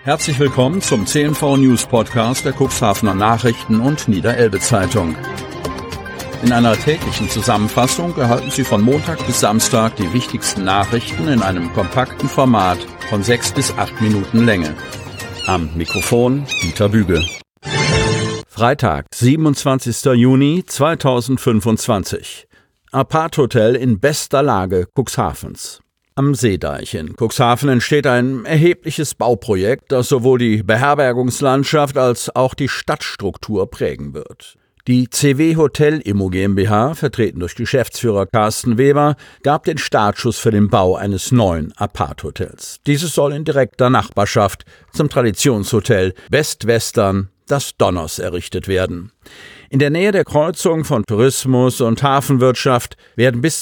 Herzlich willkommen zum CNV News Podcast der Cuxhavener Nachrichten und Niederelbe Zeitung. In einer täglichen Zusammenfassung erhalten Sie von Montag bis Samstag die wichtigsten Nachrichten in einem kompakten Format von 6 bis 8 Minuten Länge. Am Mikrofon Dieter Büge. Freitag, 27. Juni 2025. Apart-Hotel in bester Lage Cuxhavens. Am Seedeich in Cuxhaven entsteht ein erhebliches Bauprojekt, das sowohl die Beherbergungslandschaft als auch die Stadtstruktur prägen wird. Die CW Hotel Immo GmbH, vertreten durch Geschäftsführer Carsten Weber, gab den Startschuss für den Bau eines neuen Apart-Hotels. Dieses soll in direkter Nachbarschaft zum Traditionshotel West-Western, das Donners, errichtet werden. In der Nähe der Kreuzung von Tourismus und Hafenwirtschaft werden bis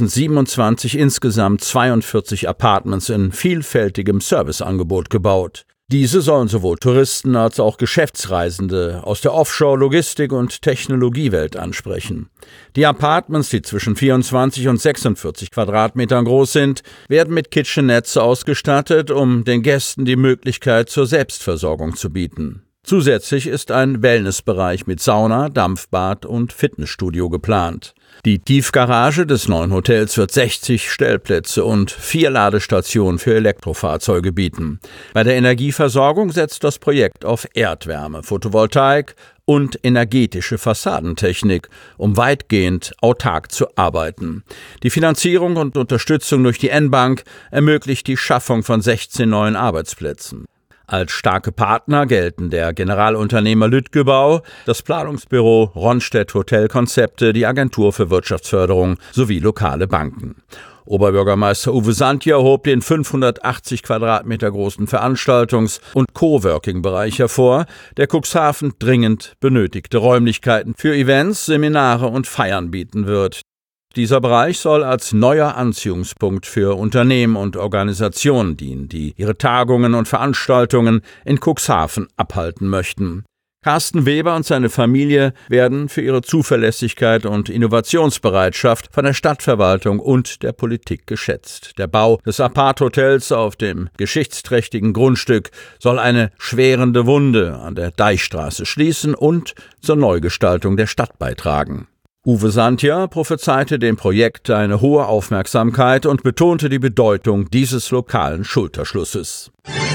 2027 insgesamt 42 Apartments in vielfältigem Serviceangebot gebaut. Diese sollen sowohl Touristen als auch Geschäftsreisende aus der Offshore-, Logistik- und Technologiewelt ansprechen. Die Apartments, die zwischen 24 und 46 Quadratmetern groß sind, werden mit Kitchenettes ausgestattet, um den Gästen die Möglichkeit zur Selbstversorgung zu bieten. Zusätzlich ist ein Wellnessbereich mit Sauna, Dampfbad und Fitnessstudio geplant. Die Tiefgarage des neuen Hotels wird 60 Stellplätze und 4 Ladestationen für Elektrofahrzeuge bieten. Bei der Energieversorgung setzt das Projekt auf Erdwärme, Photovoltaik und energetische Fassadentechnik, um weitgehend autark zu arbeiten. Die Finanzierung und Unterstützung durch die N-Bank ermöglicht die Schaffung von 16 neuen Arbeitsplätzen. Als starke Partner gelten der Generalunternehmer Lütgebau, das Planungsbüro Ronstedt Hotelkonzepte, die Agentur für Wirtschaftsförderung sowie lokale Banken. Oberbürgermeister Uwe Santja hob den 580 Quadratmeter großen Veranstaltungs- und Coworking-Bereich hervor, der Cuxhaven dringend benötigte Räumlichkeiten für Events, Seminare und Feiern bieten wird. Dieser Bereich soll als neuer Anziehungspunkt für Unternehmen und Organisationen dienen, die ihre Tagungen und Veranstaltungen in Cuxhaven abhalten möchten. Carsten Weber und seine Familie werden für ihre Zuverlässigkeit und Innovationsbereitschaft von der Stadtverwaltung und der Politik geschätzt. Der Bau des Apart-Hotels auf dem geschichtsträchtigen Grundstück soll eine schwerende Wunde an der Deichstraße schließen und zur Neugestaltung der Stadt beitragen. Uwe Santja prophezeite dem Projekt eine hohe Aufmerksamkeit und betonte die Bedeutung dieses lokalen Schulterschlusses.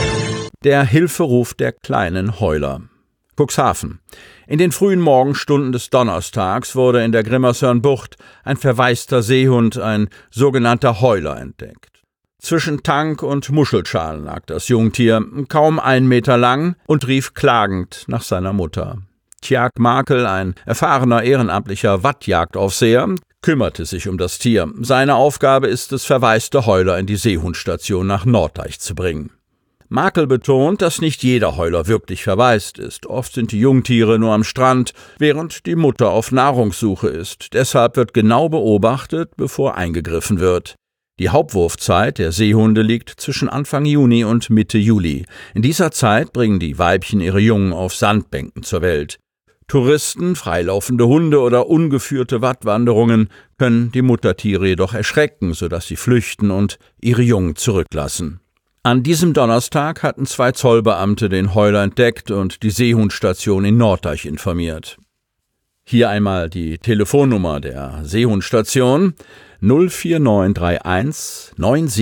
Der Hilferuf der kleinen Heuler. Cuxhaven. In den frühen Morgenstunden des Donnerstags wurde in der Grimmershörnbucht ein verwaister Seehund, ein sogenannter Heuler, entdeckt. Zwischen Tank und Muschelschalen lag das Jungtier, kaum 1 Meter lang, und rief klagend nach seiner Mutter. Tjag Makel, ein erfahrener ehrenamtlicher Wattjagdaufseher, kümmerte sich um das Tier. Seine Aufgabe ist es, verwaiste Heuler in die Seehundstation nach Norddeich zu bringen. Makel betont, dass nicht jeder Heuler wirklich verwaist ist. Oft sind die Jungtiere nur am Strand, während die Mutter auf Nahrungssuche ist. Deshalb wird genau beobachtet, bevor eingegriffen wird. Die Hauptwurfzeit der Seehunde liegt zwischen Anfang Juni und Mitte Juli. In dieser Zeit bringen die Weibchen ihre Jungen auf Sandbänken zur Welt. Touristen, freilaufende Hunde oder ungeführte Wattwanderungen können die Muttertiere jedoch erschrecken, sodass sie flüchten und ihre Jungen zurücklassen. An diesem Donnerstag hatten 2 Zollbeamte den Heuler entdeckt und die Seehundstation in Norddeich informiert. Hier einmal die Telefonnummer der Seehundstation 04931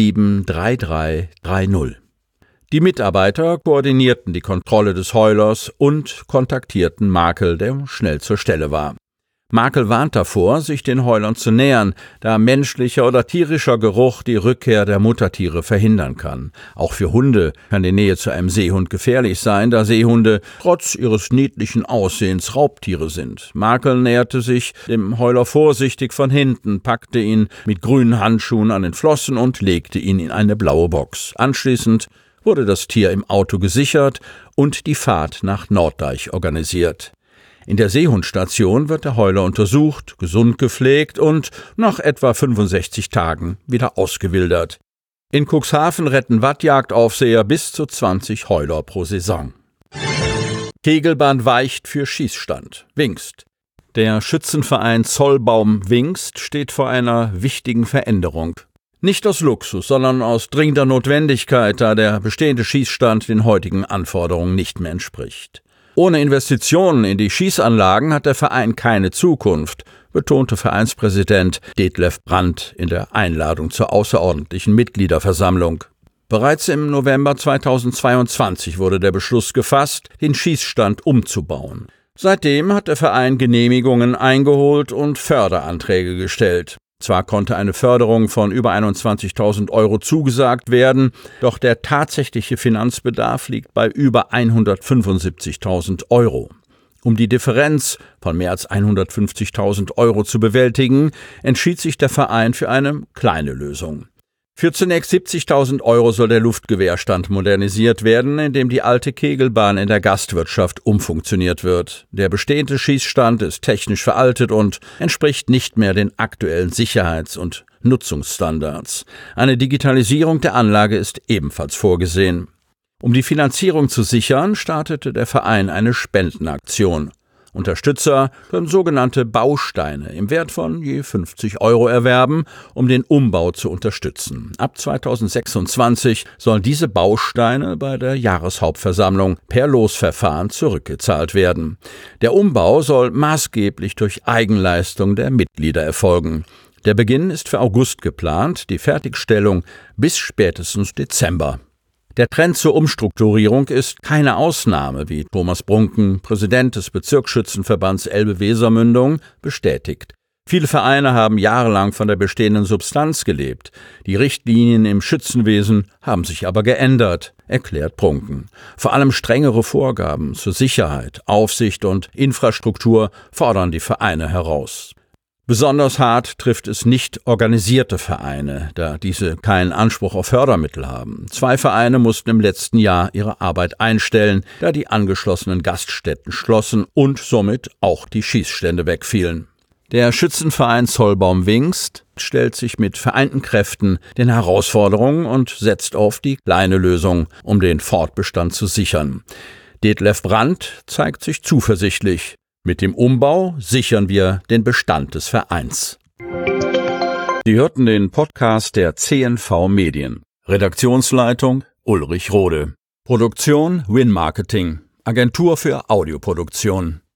973330. Die Mitarbeiter koordinierten die Kontrolle des Heulers und kontaktierten Makel, der schnell zur Stelle war. Makel warnt davor, sich den Heulern zu nähern, da menschlicher oder tierischer Geruch die Rückkehr der Muttertiere verhindern kann. Auch für Hunde kann die Nähe zu einem Seehund gefährlich sein, da Seehunde trotz ihres niedlichen Aussehens Raubtiere sind. Makel näherte sich dem Heuler vorsichtig von hinten, packte ihn mit grünen Handschuhen an den Flossen und legte ihn in eine blaue Box. Anschließend wurde das Tier im Auto gesichert und die Fahrt nach Norddeich organisiert. In der Seehundstation wird der Heuler untersucht, gesund gepflegt und nach etwa 65 Tagen wieder ausgewildert. In Cuxhaven retten Wattjagdaufseher bis zu 20 Heuler pro Saison. Kegelbahn weicht für Schießstand. Wingst. Der Schützenverein Zollbaum Wingst steht vor einer wichtigen Veränderung. Nicht aus Luxus, sondern aus dringender Notwendigkeit, da der bestehende Schießstand den heutigen Anforderungen nicht mehr entspricht. Ohne Investitionen in die Schießanlagen hat der Verein keine Zukunft, betonte Vereinspräsident Detlef Brandt in der Einladung zur außerordentlichen Mitgliederversammlung. Bereits im November 2022 wurde der Beschluss gefasst, den Schießstand umzubauen. Seitdem hat der Verein Genehmigungen eingeholt und Förderanträge gestellt. Zwar konnte eine Förderung von über 21.000 Euro zugesagt werden, doch der tatsächliche Finanzbedarf liegt bei über 175.000 Euro. Um die Differenz von mehr als 150.000 Euro zu bewältigen, entschied sich der Verein für eine kleine Lösung. Für zunächst 70.000 Euro soll der Luftgewehrstand modernisiert werden, indem die alte Kegelbahn in der Gastwirtschaft umfunktioniert wird. Der bestehende Schießstand ist technisch veraltet und entspricht nicht mehr den aktuellen Sicherheits- und Nutzungsstandards. Eine Digitalisierung der Anlage ist ebenfalls vorgesehen. Um die Finanzierung zu sichern, startete der Verein eine Spendenaktion. Unterstützer können sogenannte Bausteine im Wert von je 50 Euro erwerben, um den Umbau zu unterstützen. Ab 2026 sollen diese Bausteine bei der Jahreshauptversammlung per Losverfahren zurückgezahlt werden. Der Umbau soll maßgeblich durch Eigenleistung der Mitglieder erfolgen. Der Beginn ist für August geplant, die Fertigstellung bis spätestens Dezember. Der Trend zur Umstrukturierung ist keine Ausnahme, wie Thomas Brunken, Präsident des Bezirksschützenverbands Elbe-Wesermündung, bestätigt. Viele Vereine haben jahrelang von der bestehenden Substanz gelebt. Die Richtlinien im Schützenwesen haben sich aber geändert, erklärt Brunken. Vor allem strengere Vorgaben zur Sicherheit, Aufsicht und Infrastruktur fordern die Vereine heraus. Besonders hart trifft es nicht organisierte Vereine, da diese keinen Anspruch auf Fördermittel haben. 2 Vereine mussten im letzten Jahr ihre Arbeit einstellen, da die angeschlossenen Gaststätten schlossen und somit auch die Schießstände wegfielen. Der Schützenverein Zollbaum-Wingst stellt sich mit vereinten Kräften den Herausforderungen und setzt auf die kleine Lösung, um den Fortbestand zu sichern. Detlef Brandt zeigt sich zuversichtlich. Mit dem Umbau sichern wir den Bestand des Vereins. Sie hörten den Podcast der CNV Medien. Redaktionsleitung Ulrich Rode. Produktion Win Marketing. Agentur für Audioproduktion.